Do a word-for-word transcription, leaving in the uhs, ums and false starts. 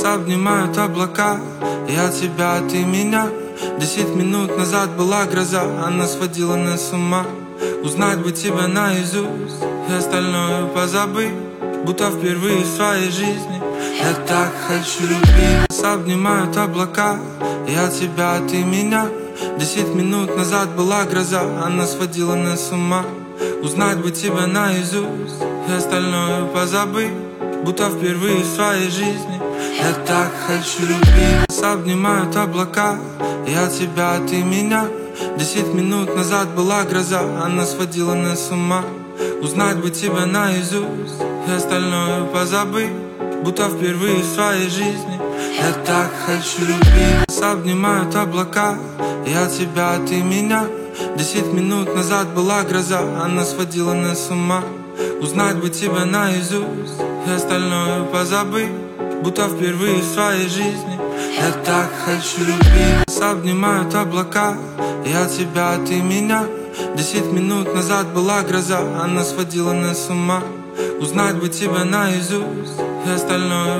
обнимают облака. Я тебя, ты меня. Десять минут назад была гроза, она сводила нас с ума. Узнать бы тебя наизусть и остальное позабыть, будто впервые в своей жизни. Я так хочу любить. Нас обнимают облака. Я тебя, ты меня. Десять минут назад была гроза, она сводила нас с ума. Узнать бы тебя наизусть и остальное позабыть, будто впервые в своей жизни. Я так хочу любить. Нас обнимают облака. Я тебя, ты меня. Десять минут назад была гроза, она сводила нас с ума. Узнать бы тебя наизусть и остальное позабыть, будто впервые в своей жизни. Я так хочу любить. Нас обнимают облака. Я тебя, ты меня. Десять минут назад была гроза, она сводила нас с ума. Узнать бы тебя наизусть и остальное позабыть, будто впервые в своей жизни. Я так хочу любить. Нас обнимают облака. Я тебя, ты меня. Десять минут назад была гроза, она сводила нас с ума. Узнать бы тебя наизусть и остальное